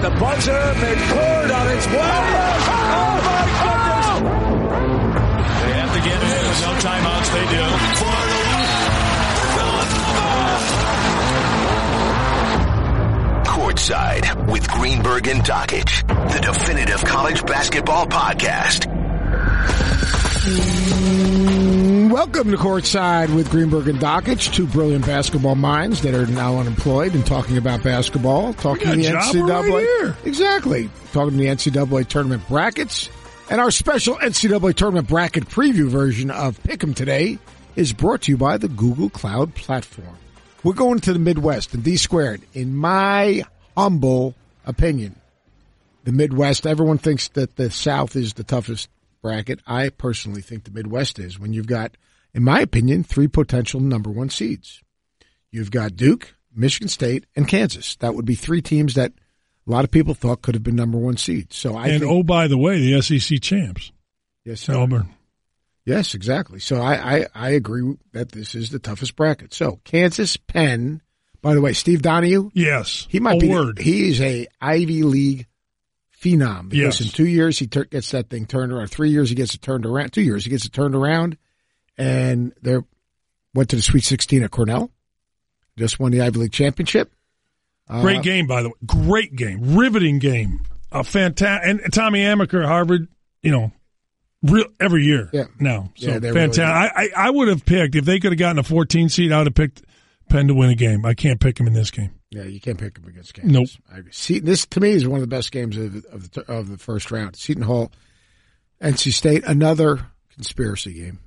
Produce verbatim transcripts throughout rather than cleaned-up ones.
the buzzer. McCord on its way. Oh, my goodness. They have to get in with no timeouts. They do. Courtside with Greenberg and Dockich, the definitive college basketball podcast. Welcome to Courtside with Greenberg and Dockich, two brilliant basketball minds that are now unemployed and talking about basketball, talking the N C double A. Right here. Exactly. Talking the N C double A tournament brackets. And our special N C double A tournament bracket preview version of Pick'em today is brought to you by the Google Cloud Platform. We're going to the Midwest and D squared. In my humble opinion, the Midwest, everyone thinks that the South is the toughest bracket. I personally think the Midwest is, when you've got, in my opinion, three potential number one seeds. You've got Duke, Michigan State, and Kansas. That would be three teams that a lot of people thought could have been number one seeds. So I and think, oh, by the way, the S E C champs. yes, sir. Auburn. Yes, exactly. So I, I, I agree that this is the toughest bracket. So Kansas, Penn. By the way, Steve Donahue. Yes, He might a be. word. He is a Ivy League phenom because Yes. in two years he tur- gets that thing turned around. Three years he gets it turned around. Two years he gets it turned around, and they went to the Sweet sixteen at Cornell. Just won the Ivy League championship. Great Uh, game, by the way. Great game, riveting game. A fantastic. And Tommy Amaker at Harvard. You know, real every year. Yeah. now. So Yeah, they're really fantastic. I, I I would have picked, if they could have gotten a fourteen seed, I would have picked Penn to win a game. I can't pick them in this game. Yeah, you can't pick them against Kansas. Nope. I agree. See, this to me is one of the best games of of the, of the first round. Seton Hall, N C State, another conspiracy game.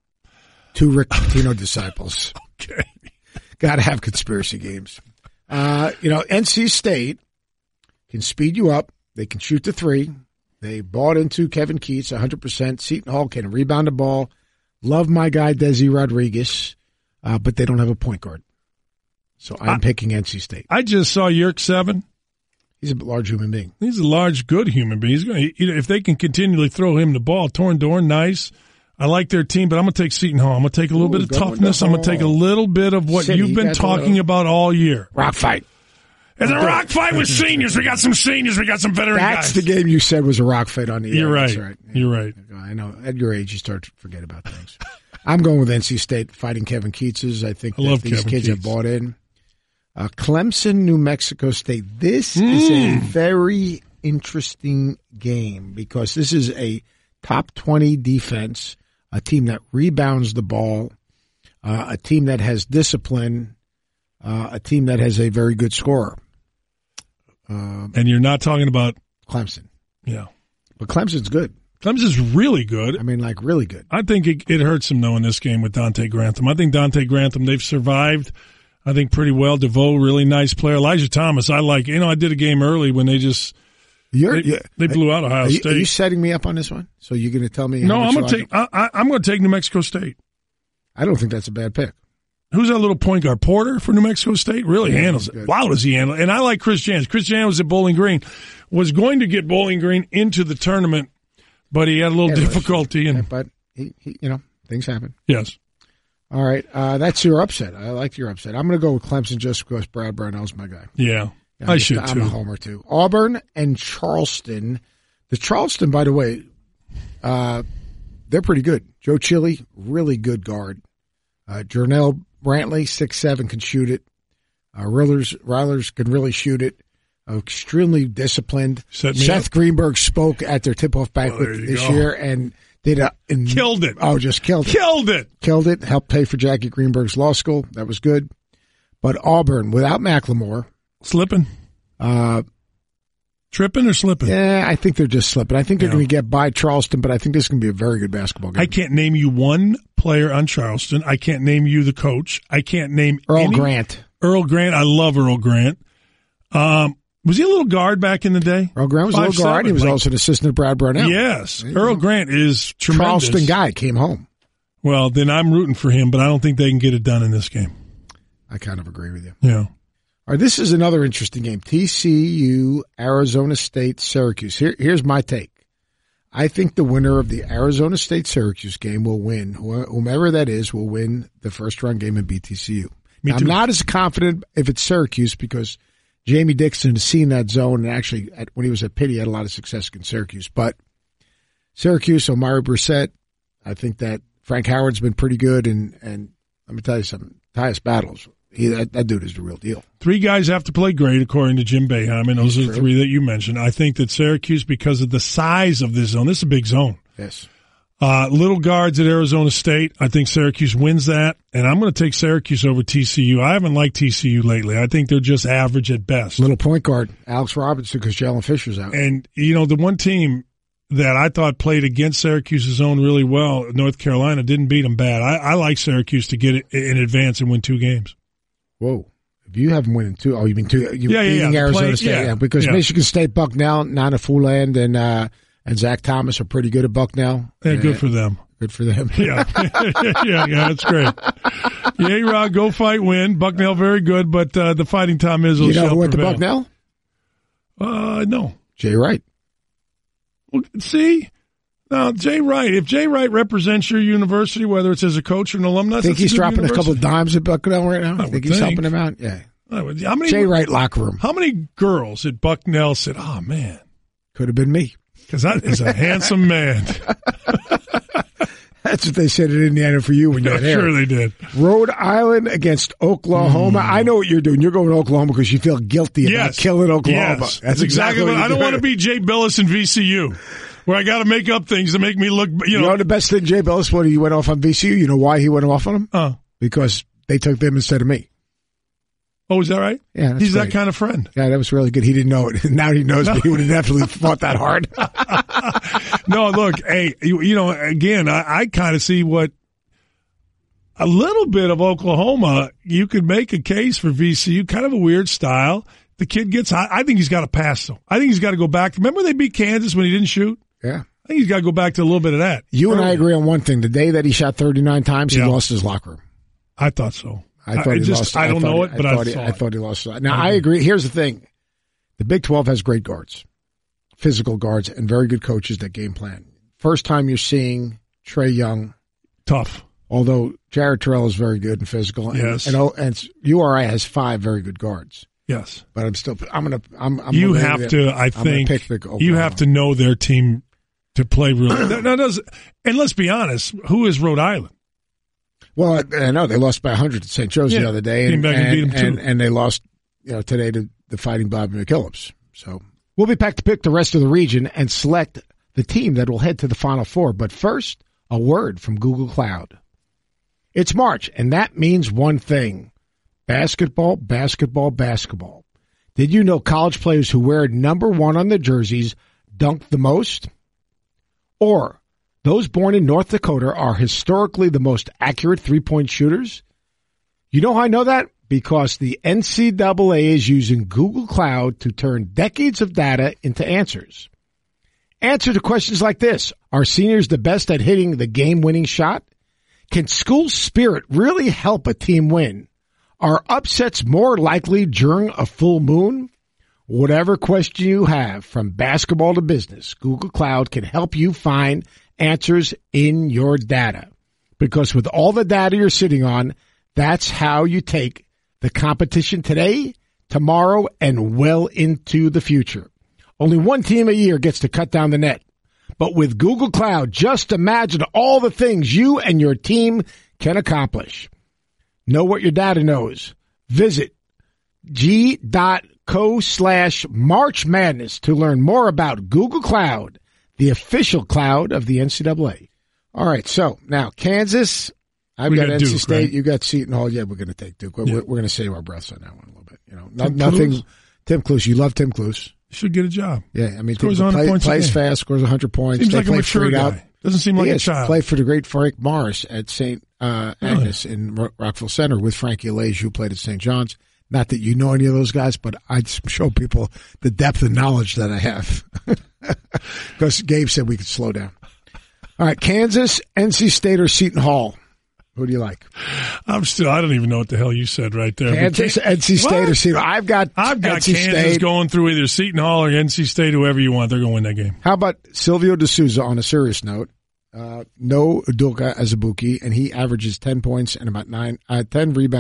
Two Rick Pitino disciples. Okay. Got to have conspiracy games. Uh, you know, N C State can speed you up. They can shoot the three. They bought into Kevin Keatts one hundred percent. Seton Hall can rebound the ball. Love my guy, Desi Rodriguez, uh, but they don't have a point guard. So I'm I, picking N C State. I just saw Yerk seven. He's a large human being. He's a large, good human being. He's going to, if they can continually throw him the ball, Torn Dorn, nice. I like their team, but I'm going to take Seton Hall. I'm going to take a little Ooh, bit of going to toughness. I'm going to take a little bit of what City, you've been got the talking little- about all year. Rock fight. It's a rock fight with seniors. We got some seniors. We got some veteran That's guys. the game you said was a rock fight on the air. You're right. That's right. You're right. I know. At your age, you start to forget about things. I'm going with N C State fighting Kevin Keatts. I think I that love these Kevin kids have Keatts. bought in. Uh, Clemson, New Mexico State. This Mm. is a very interesting game because this is a top twenty defense, a team that rebounds the ball, uh, a team that has discipline, uh, a team that has a very good scorer. Uh, And you're not talking about, Clemson. yeah. But Clemson's good. Clemson's really good. I mean, like, really good. I think it, it hurts them, though, in this game with Dante Grantham. I think Dante Grantham, they've survived, I think, pretty well. DeVoe, really nice player. Elijah Thomas, I like. You know, I did a game early when they just You're, they, you're, they blew out Ohio are you, State. Are you setting me up on this one? So you're going to tell me? How no, much I'm you going to like take. I, I, I'm going to take New Mexico State. I don't think that's a bad pick. Who's that little point guard? Porter for New Mexico State really Yeah, handles he's it. good. Wow, does he handle it? And I like Chris Jans. Chris Jans was at Bowling Green, was going to get Bowling Green into the tournament, but he had a little Yeah, difficulty. And But he, he, you know, things happen. yes, All right, uh, that's your upset. I like your upset. I'm going to go with Clemson just because Brad Brownell's my guy. yeah, I'm I just- should I'm too. a homer too. Auburn and Charleston. The Charleston, by the way, uh, they're pretty good. Joe Chile, really good guard. Uh, Jernell Brantley, six seven, can shoot it. Uh, Rillers, Rylers can really shoot it. Uh, extremely disciplined. Set me Seth up. Greenberg spoke at their tip-off banquet there you this go. year and did a and, Killed it. Oh, just killed it. Killed it. Killed it. Helped pay for Jackie Greenberg's law school. That was good. But Auburn, without McLemore, Slipping, uh, tripping, or slipping? yeah, I think they're just slipping. I think they're Yeah. going to get by Charleston, but I think this is going to be a very good basketball game. I can't name you one player on Charleston. I can't name you the coach. I can't name Earl any- Grant. Earl Grant. I love Earl Grant. Um, was he a little guard back in the day? Earl Grant was a Five, little guard. seven, He was like- also an assistant to Brad Brownell. Yes, you Earl go. Grant is tremendous. Charleston guy came home. Well, then I'm rooting for him, but I don't think they can get it done in this game. I kind of agree with you. Yeah. All right, this is another interesting game. T C U, Arizona State, Syracuse. Here, here's my take. I think the winner of the Arizona State-Syracuse game will win. Wh- Whomever that is will win the first-round game and beat T C U. Me Now, too. I'm not as confident if it's Syracuse because Jamie Dixon has seen that zone, and actually, at, when he was at Pitt, he had a lot of success against Syracuse. But Syracuse, Omari Brissett, I think that Frank Howard's been pretty good, and, and let me tell you something, Tyus Battles, he, that, that dude is the real deal. Three guys have to play great, according to Jim Boeheim, and those That's are the true. three that you mentioned. I think that Syracuse, because of the size of this zone, this is a big zone. Yes. Uh, little guards at Arizona State. I think Syracuse wins that, and I'm going to take Syracuse over T C U. I haven't liked T C U lately. I think they're just average at best. Little point guard, Alex Robinson, because Jalen Fisher's out. And, you know, the one team that I thought played against Syracuse's zone really well, North Carolina, didn't beat them bad. I, I like Syracuse to get it in advance and win two games. Whoa. If you haven't won in two, oh, you mean two, you Yeah, yeah, beating yeah. Arizona Play- State, yeah, yeah, because yeah. Michigan State, Bucknell, Nana Fuland, and, uh, and Zach Thomas are pretty good at Bucknell. Yeah, good Uh, for them. Good for them. Yeah, yeah, yeah, that's great. Yeah, Rod, go fight, win. Bucknell, very good, but uh, the Fighting Tom Izzo You know shall who went to prevail. Bucknell? Uh, no. Jay Wright. Well, see, now Jay Wright. If Jay Wright represents your university, whether it's as a coach or an alumnus, Think that's he's a good dropping a couple university. of dimes at Bucknell right now? I think would he's think. helping him out? Yeah. I would- How many? Jay Wright locker room. How many girls at Bucknell said, "Oh man," Could have been me. because that is a handsome man. That's what they said at Indiana for you when you I'm had hair. sure they did. Rhode Island against Oklahoma. Hmm. I know what you're doing. You're going to Oklahoma because you feel guilty about Yes, killing Oklahoma. Yes. That's exactly what what I don't want to be Jay Billis in V C U, where I got to make up things to make me look. You You know, know the best thing, Jay Billis, when he went off on V C U, you know why he went off on him? uh, Because they took them instead of me. oh, is that right? Yeah, that's he's great. that kind of friend. Yeah, that was really good. He didn't know it. Now he knows, but he would have definitely fought that hard. No, look, hey, you, you know, again, I, I kind of see what a little bit of Oklahoma. You could make a case for V C U, kind of a weird style. The kid gets hot. I think he's got to pass, though. I think he's got to go back. Remember they beat Kansas when he didn't shoot? Yeah. I think he's got to go back to a little bit of that. You and I Early. agree on one thing. The day that he shot thirty-nine times, Yeah. he lost his locker room. I thought so. I thought he just, lost. I don't thought know he- it, but I, thought he, saw I it. thought he lost. Now I agree. Here's the thing: the Big twelve has great guards, physical guards, and very good coaches that game plan. First time you're seeing Trey Young, Tough. although Jared Terrell is very good and physical. And, Yes. and, and, and U R I has five very good guards. Yes. But I'm still. I'm gonna. I'm. I'm You gonna- have to, I I'm gonna think, pick the Oklahoma. you have to know their team to play really. Now, now does, and let's be honest, who is Rhode Island? Well, I, I know they lost by one hundred to Saint Joe's Yeah. the other day, Came and back and beat and, 'em too. and, and they lost, you know, today to the Fighting Bobby McKillips. So we'll be back to pick the rest of the region and select the team that will head to the Final Four. But first, a word from Google Cloud. It's March, and that means one thing: basketball, basketball, basketball. Did you know college players who wear number one on their jerseys dunk the most? Or those born in North Dakota are historically the most accurate three-point shooters? You know how I know that? Because the N C double A is using Google Cloud to turn decades of data into answers. Answer to questions like this: are seniors the best at hitting the game-winning shot? Can school spirit really help a team win? Are upsets more likely during a full moon? Whatever question you have, from basketball to business, Google Cloud can help you find answers in your data. Because with all the data you're sitting on, that's how you take the competition today, tomorrow, and well into the future. Only one team a year gets to cut down the net. But with Google Cloud, just imagine all the things you and your team can accomplish. Know what your data knows. Visit g.co slash March Madness to learn more about Google Cloud, the official cloud of the N C double A. All right, so now Kansas, I've We got got N C Duke, State, right? you got Seton Hall. Yeah, we're going to take Duke. We're, Yeah. we're going to save our breaths on that one a little bit. You know, no, Tim nothing. Cluse? Tim Cluse, you love Tim Cluse. Should get a job. Yeah, I mean, Scores Tim one hundred play, points a plays game. fast, scores one hundred points. Seems They like a play mature freed guy. out. Doesn't seem like he a is. child. Played for the great Frank Morris at Saint Uh, Really? Agnes in Ro- Rockville Center with Frankie Alege, who played at Saint John's. Not that you know any of those guys, but I just show people the depth of knowledge that I have. Because Gabe said we could slow down. All right, Kansas, N C State, or Seton Hall? Who do you like? I'm still, I don't even know what the hell you said right there. But Kansas, Can- N C State, What? or Seton Hall? I've got, I've got N C Kansas State. going through either Seton Hall or N C State, whoever you want. They're going to win that game. How about Silvio De Souza on a serious note? Uh, no Udoka Azubuike, and he averages ten points and about nine, uh, ten rebounds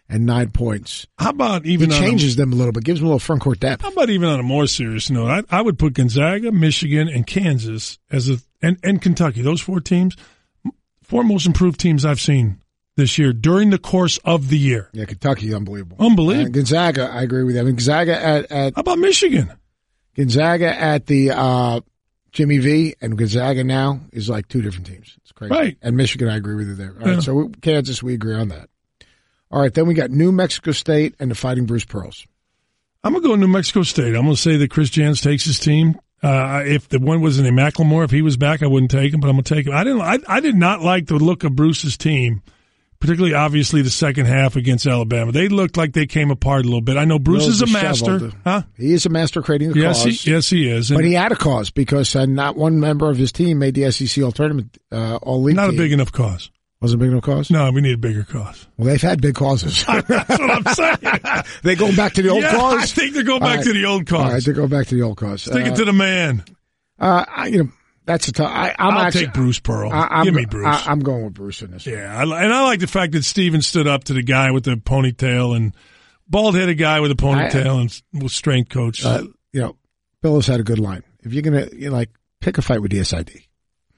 and nine points. How about even he on changes a, them a little bit, gives them a little front court depth. How about even on a more serious note? I, I would put Gonzaga, Michigan, and Kansas as a and, and Kentucky. Those four teams, four most improved teams I've seen this year during the course of the year. Yeah, Kentucky, unbelievable. Unbelievable. Uh, Gonzaga, I agree with you. I mean, Gonzaga at, at how about Michigan? Gonzaga at the uh, Jimmy V and Gonzaga now is like two different teams. It's crazy. Right. And Michigan, I agree with you there. All yeah. right, so we, Kansas, we agree on that. All right, then we got New Mexico State and the Fighting Bruce Pearls. I'm going to go New Mexico State. I'm going to say that Chris Jans takes his team. Uh, if the one was in a Macklemore, if he was back, I wouldn't take him, but I'm going to take him. I didn't. I, I did not like the look of Bruce's team, particularly obviously the second half against Alabama. They looked like they came apart a little bit. I know Bruce is a master. Huh? He is a master creating a yes, cause. He, yes, he is. And but he had a cause because uh, not one member of his team made the S E C All-Tournament uh, All-League Not team. a big enough cause. Wasn't a big enough cause? No, we need a bigger cause. Well, they've had big causes. That's what I'm saying. They going back to the old yeah, cause? I think they're going back right. to the old cause. All right, they're going back to the old cause. Stick uh, it to the man. Uh, I, you know, that's a tough. I, I'm I'll actually, take Bruce Pearl. I, I'm, Give me Bruce. I, I'm going with Bruce in this. Yeah, I, and I like the fact that Steven stood up to the guy with the ponytail and bald-headed guy with a ponytail I, and was strength coach. Uh, you know, Billis had a good line. If you're gonna, you know, like, pick a fight with the S I D,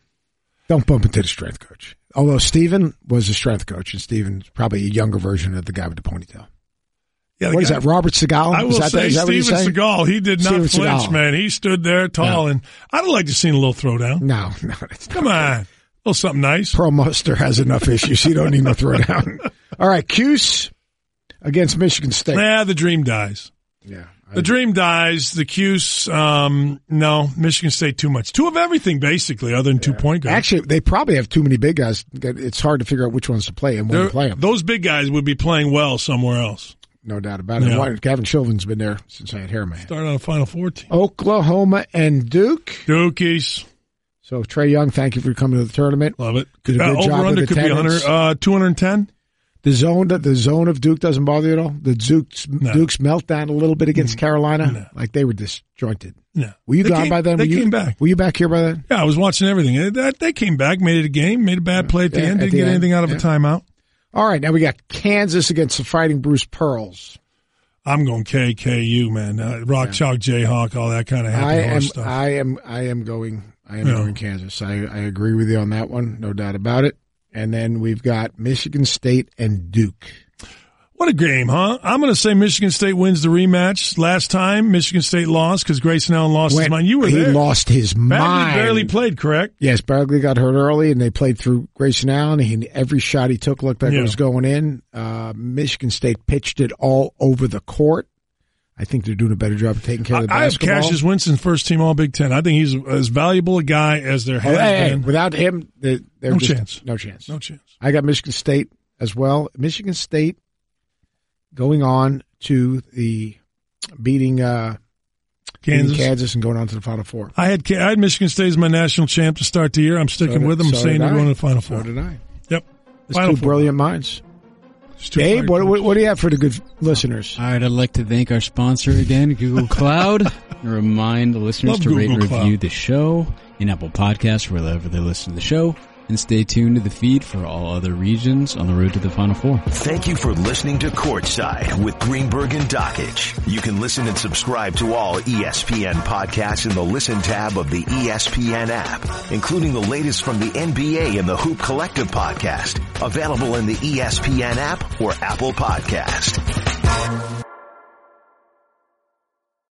don't bump into the strength coach. Although Steven was a strength coach, and Steven's probably a younger version of the guy with the ponytail. Yeah, what guy, is that, Robert Seagal? I will is that, say is that Steven Seagal. He did not Steven flinch, Seagal. man. He stood there tall, no. and I'd like to see a little throwdown. No, no. That's Come on. A little something nice. Pearl Muster has enough issues. He don't need no throwdown. All right, Cuse against Michigan State. Yeah, the dream dies. Yeah. The dream dies. The Cuse, um, no. Michigan State, too much. Two of everything, basically, other than yeah. two point guards. Actually, they probably have too many big guys. It's hard to figure out which ones to play and when They're, to play them. Those big guys would be playing well somewhere else. No doubt about it. Yeah. Gavin Chilvin's been there since I had hair in my head. Started on a Final Four team. Oklahoma and Duke. Dukies. So, Trey Young, thank you for coming to the tournament. Love it. Did a good uh, job over under with could be one hundred, uh, two hundred ten. The zone, the zone of Duke doesn't bother you at all? The Duke's, no. Duke's meltdown a little bit against Carolina? No. Like they were disjointed. No. Were you they gone came, by then? They were you, came back. Were you back here by then? Yeah, I was watching everything. They, they came back, made it a game, made a bad play at the yeah, end, at didn't the get end. anything out of yeah. a timeout. All right, now we got Kansas against the Fighting Bruce Pearls. I'm going K K U, man. Uh, Rock, yeah. Chalk, Jayhawk, all that kind of happy I am, horse stuff. I am, I am going, I am yeah. going Kansas. I, I agree with you on that one, no doubt about it. And then we've got Michigan State and Duke. What a game, huh? I'm going to say Michigan State wins the rematch. Last time, Michigan State lost because Grayson Allen lost when his mind. You were he there. He lost his Bagley mind. barely played, correct? Yes, Bagley got hurt early, and they played through Grayson Allen. He, every shot he took looked like yeah. it was going in. Uh, Michigan State pitched it all over the court. I think they're doing a better job of taking care of the I basketball. have Cassius Winston, first team All Big Ten. I think he's as valuable a guy as there has oh, hey, been. Hey, without him, they're, they're no just, chance. No chance. No chance. I got Michigan State as well. Michigan State going on to the beating, uh, Kansas. beating Kansas and going on to the Final Four. I had I had Michigan State as my national champ to start the year. I'm sticking so with them. I'm so saying they're I. going to the Final Four. So did I. Yep. It's Final two Four. brilliant minds. Dave, what, what, what do you have for the good listeners? All right, I'd like to thank our sponsor again, Google Cloud, and remind the listeners Love to Google rate and Cloud. review the show in Apple Podcasts, wherever they listen to the show, and stay tuned to the feed for all other regions on the road to the Final Four. Thank you for listening to Courtside with Greenberg and Dockich. You can listen and subscribe to all E S P N podcasts in the Listen tab of the E S P N app, including the latest from the N B A and the Hoop Collective podcast, available in the E S P N app or Apple Podcast.